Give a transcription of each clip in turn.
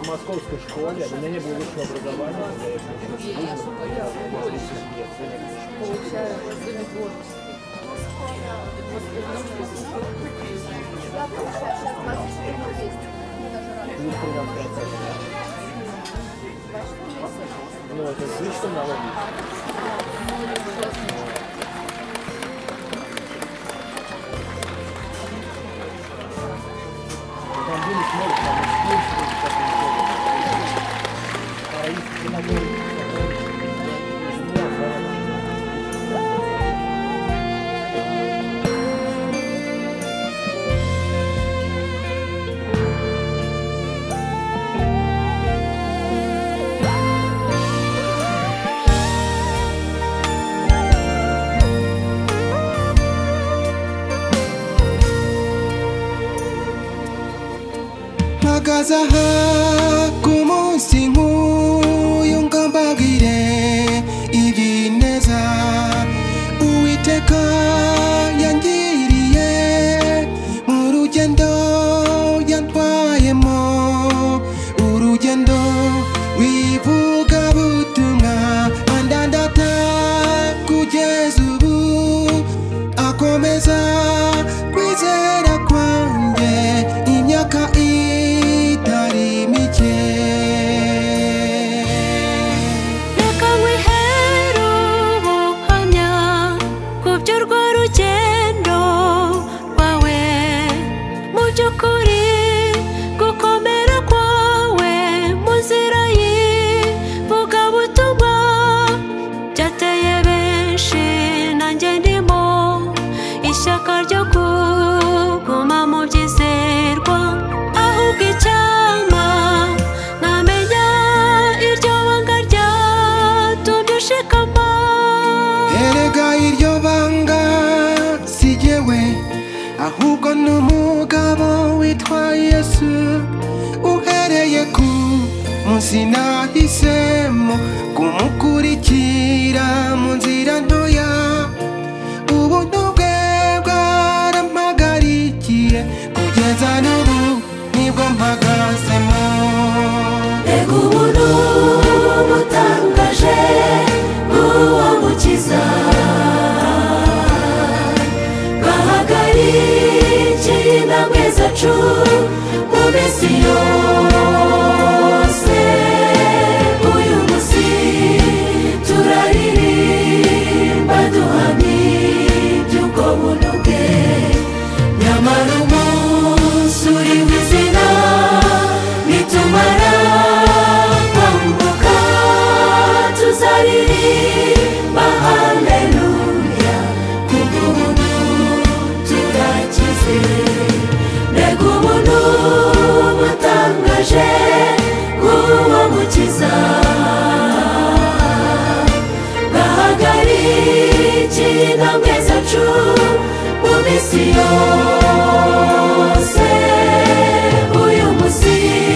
московской школе, у меня не было высшего образования. Получаю зоны творчества. Я получаю сейчас 24 Плюс 13%. Ну, это слишком налоги. Там были смотрят, там искусство, как они Magazaha kumunsingu yungambagire ibineza Uwiteka yangiriye mu rugendo yantwayemo urugendo wivuga butumwa andandata kugeza ubu akomeza kwizera kwanjye imyaka itari mike reka nkwihere ubuhamya ku by'urwo rugendo rwawe mu by'ukuri gukomera kwawe mu nzira y'ivugabutumwa byateye benshi nanjye ndimo ishyaka ryo kuguma mu byizerwa ahubwo icyama nkamenya iryo banga ryatumye ushikama erega iryo banga si jyewe ahubwo ni umugabo witwa Yesu uhereye ku munsi nahisemo kumukurikira mu nzira ntoya ubuntu bwe bwarampagarikiye kugeza n'ubu nibwo mpagazemo mbega ubuntu butangaje bw'uwo mukiza bwahagarikiye intambwe zacu mu minsi yose uyu munsi turaririmba duhamya iby'ubwo buntu bwe nyamara umunsi uri w'izina nitumara kwambuka tuzaririmba haleluya kubw'ubuntu turakize mbega ubuntu butangaje bw'uwo mukiza bwahagarikiye intambwe zacu mu minsi yose uyu munsi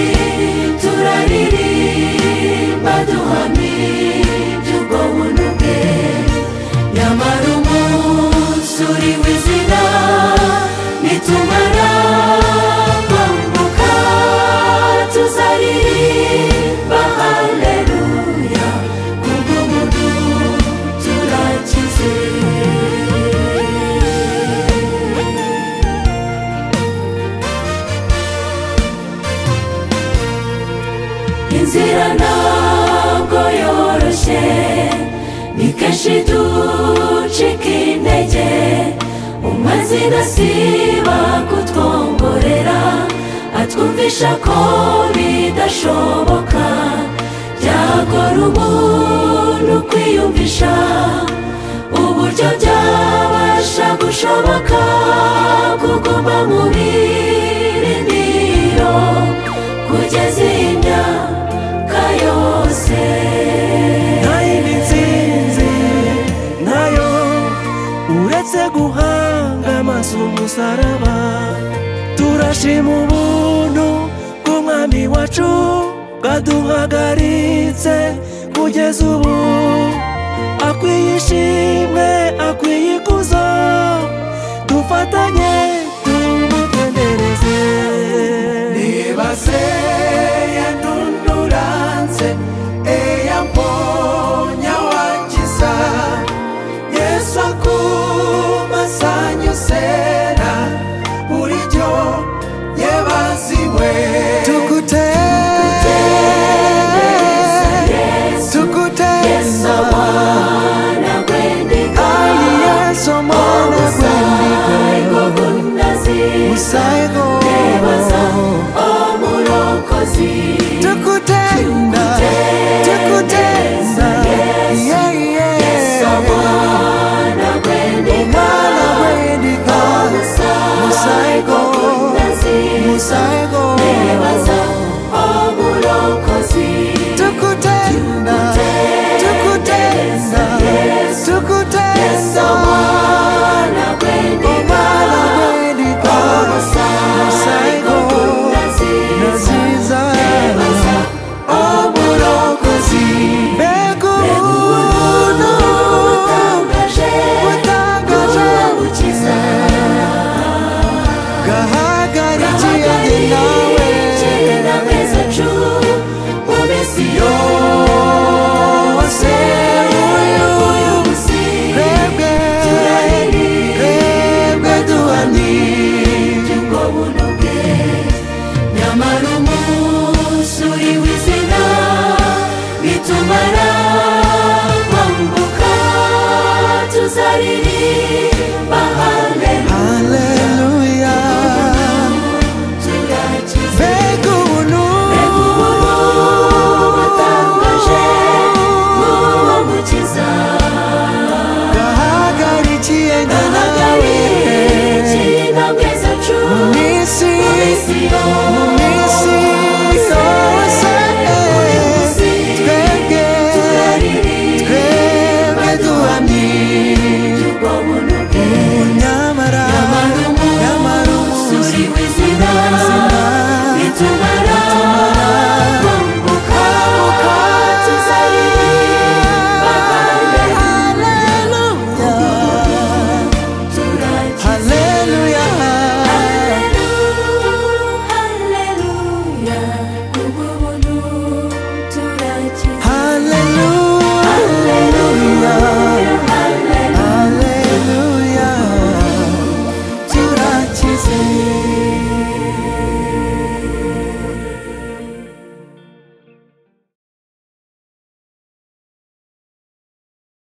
turaririmba duhamya iby'ubwo buntu bwe nyamara umunsi uri w'izina nitumara kwambuka tuzaririmba haleluya kubw'ubuntu turakize inzira ntabwo yoroshye ni kenshi ducika intege umazina siba kutwongorera atwumvisha ko bidashoboka byagora umuntu kwiyumvisha uburyo byabasha gushoboka kuguma mu birindiro kugeza imyaka yose ntayindi nsinzi ntayo uretse guhanga amaso umusaraba turashima ubuntu bw'umwami wacu bwaduhagaritse kugeza ubu akwiye ishimwe akwiye ikuzo dufatanye tumutendereze nibaze yantumye musaigo nebaza omulokozi tukutenda yeah yeah Yesu omwana gwendika musaigo musaigo nebaza omulokozi tukutenda Yesu omwana gwendika musaigo naziza omulokozi bekuno butangaje ubukiza gahagarikiye